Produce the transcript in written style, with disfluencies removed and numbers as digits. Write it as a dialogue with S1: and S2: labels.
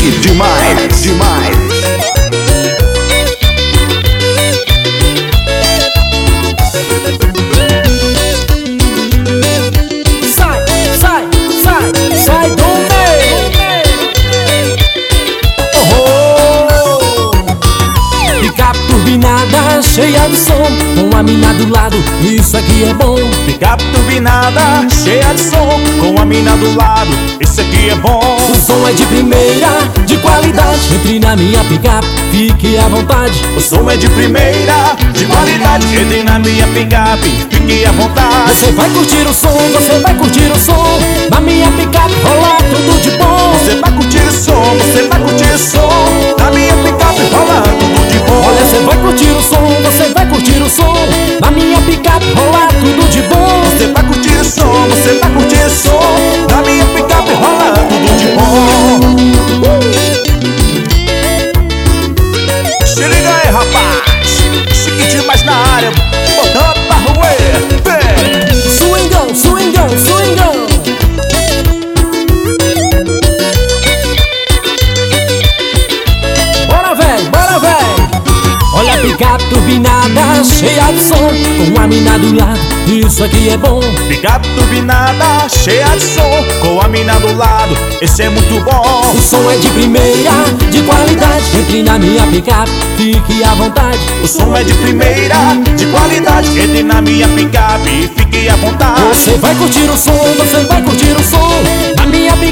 S1: Chique demais, demais.
S2: Sai do meio. Picape turbinada, cheia de som, com a mina do lado, isso aqui é bom.
S3: Picape turbinada, cheia de som, com a mina do lado, isso aqui é bom.
S2: O som é de primeira, de qualidade. Entre na minha picape, fique à vontade.
S3: O som é de primeira, de qualidade. Entre na minha picape, fique à vontade.
S2: Você vai curtir o som, você vai curtir o som. Na minha picape rola tudo de bom.
S3: Você vai curtir o som, você vai curtir o som. Na minha picape rola tudo de bom.
S2: Olha, você vai curtir o som, você vai curtir o som. Na minha picape rola tudo de bom.
S3: Você vai curtir o som, você vai curtir o som. Na minha picape rola tudo de bom. Se liga aí, rapaz, chique demais na área, botando pra roer.
S2: Swingão, swingão, swingão. Bora, véi, bora, véi. Olha a picape turbinada, cheia de som, com a mina do lado, isso aqui é bom.
S3: Picape turbinada, cheia de som, com a mina do lado, esse é muito bom.
S2: O som é de primeira, de qualidade. Entre na minha picape, fique à vontade.
S3: O som é de primeira, de qualidade. Entre na minha picape, fique à vontade.
S2: Você vai curtir o som, você vai curtir o som. Na minha picape